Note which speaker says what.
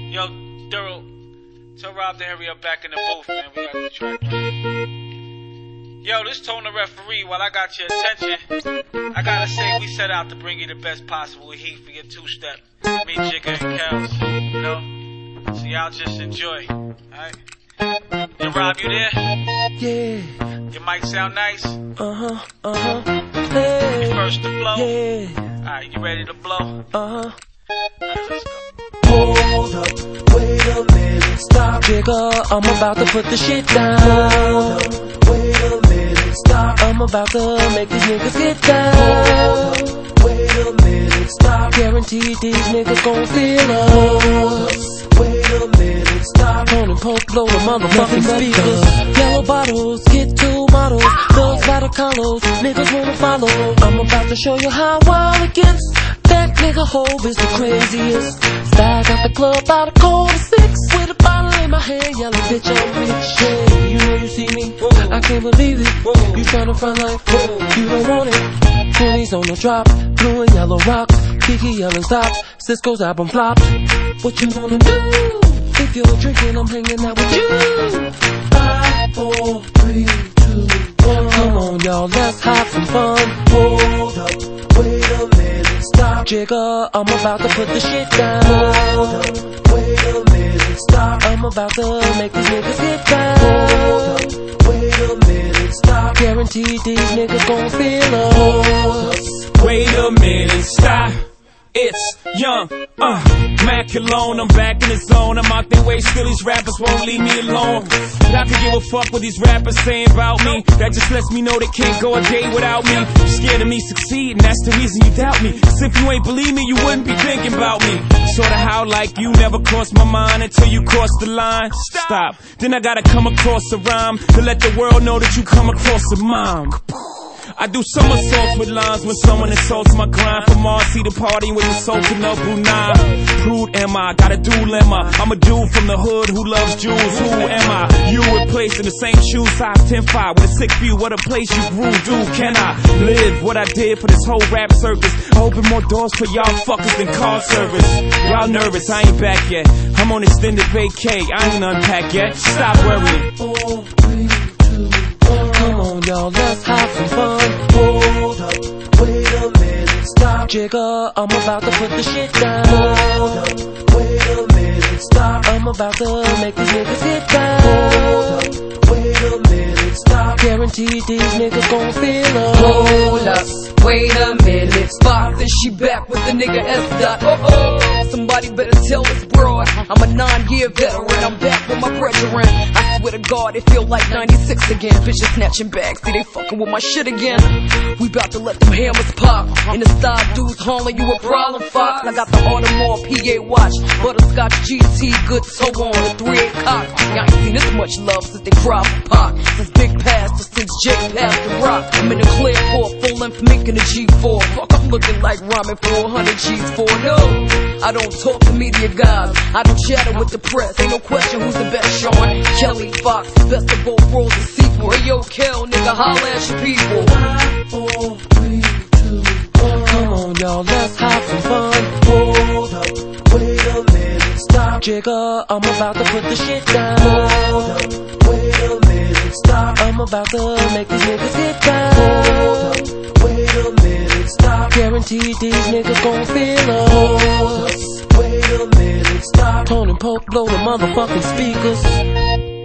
Speaker 1: Yo, Daryl, tell Rob to hurry up back in the booth, man. We got the track playing. Yo, this Tone the referee. While I got your attention, I gotta say we set out to bring you the best possible heat for your two-step. Me, Jigga, and Kels, you know? So y'all just enjoy, alright? Yo, Rob, you there?
Speaker 2: Yeah.
Speaker 1: Your mic sound nice?
Speaker 2: Hey.
Speaker 1: You first to blow?
Speaker 2: Yeah.
Speaker 1: Alright, you ready to blow?
Speaker 2: Alright,
Speaker 1: let's go.
Speaker 2: Hold up, wait a minute, stop. Jigga, I'm about to put the shit down. Hold up, wait a minute, stop. I'm about to make these niggas get down. Hold up, wait a minute, stop. Guaranteed these niggas gon' feel us. Wait a minute, stop. Tone and Pope blow the motherfucking speakers. Yellow bottles, get two models. Thugs by the colors, niggas wanna follow. I'm about to show you how wild it gets. That nigga Hov is the craziest. Style got the club by the quarter six. With a bottle in my hand, yelling bitch I'm rich. Yeah, you know you see me, I can't believe it. You tryna front like, you don't want it. 20s on the drop, blue and yellow rocks. Kiki yelling stops, Cisco's album flops. What you wanna do? If you're drinking, I'm hanging out with you. 5, 4, 3, 2, 1. Come on y'all, let's have some fun. Hold up, wait a minute, stop. Jigga, I'm about to put the shit down. Hold up, wait a minute, stop. I'm about to make these niggas get down. Hold up, wait a minute, stop. Guaranteed these niggas gon' feel us.
Speaker 3: Wait a minute, stop. It's young, Mac alone, I'm back in the zone. I'm out their way, still these rappers won't leave me alone. I could give a fuck what these rappers saying about me. That just lets me know they can't go a day without me. You're scared of me succeeding, that's the reason you doubt me. Cause if you ain't believe me, you wouldn't be thinking about me. Sorta how like you never crossed my mind until you cross the line. Stop. Then I gotta come across a rhyme to let the world know that you come across a mime. I do somersaults with lines when someone insults my grind. From Marcy to party with the Sultan of Brunei. Prude am I, got a dilemma. I'm a dude from the hood who loves Jews. Who am I? You replaced in the same shoes, size 10'5", with a sick view of the place you grew. Dude, can I live what I did for this whole rap circus? I open more doors for y'all fuckers than car service. Y'all nervous, I ain't back yet. I'm on extended vacay, I ain't unpacked yet. Stop worrying.
Speaker 2: 4, 3, 2, 1. Come on y'all, let's have some fun. Hold up, wait a minute, stop. Jigga, I'm about to put the shit down. Hold up, wait a minute, stop. I'm about to make these niggas get down. Hold up, wait a minute, stop. Guaranteed these niggas gon' feel us.
Speaker 4: Hold up, wait a minute, stop. Then she back with the nigga S. Dot. Oh, somebody better tell this broad. I'm a 9-year veteran, I'm back with my brethren. I swear to God, it feel like 96 again. Bitches snatching bags, see they fucking with my shit again. We bout to let them hammers pop. In the style dudes hauling you a problem, Fox. I got the Audemars PA watch, butterscotch GT, good toe on the 3/8 cock. Y'all ain't seen this much love since they cried for Pac. Since Big Pastor, since Jake passed the rock. I'm in the clear for a full length mink in the G4. Fuck, I'm looking like ramen for 100 G's for no. I don't talk to media guys, I don't chatter with the press. Ain't no question who's the best, Sean Kelly, Fox, best of both worlds, the sequel. Hey yo, Kel, nigga, holla at your people.
Speaker 2: 5, 4, 3, 2, 1. Come on y'all, let's have some fun. Hold up, wait a minute, stop. Jigga, I'm about to put the shit down. Hold up, wait a minute, stop. I'm about to make these niggas get down. Hold up, wait a minute, stop. Guaranteed these niggas gon' feel us. Hold up, wait a minute, stop. Tone and Pope blow the motherfucking speakers.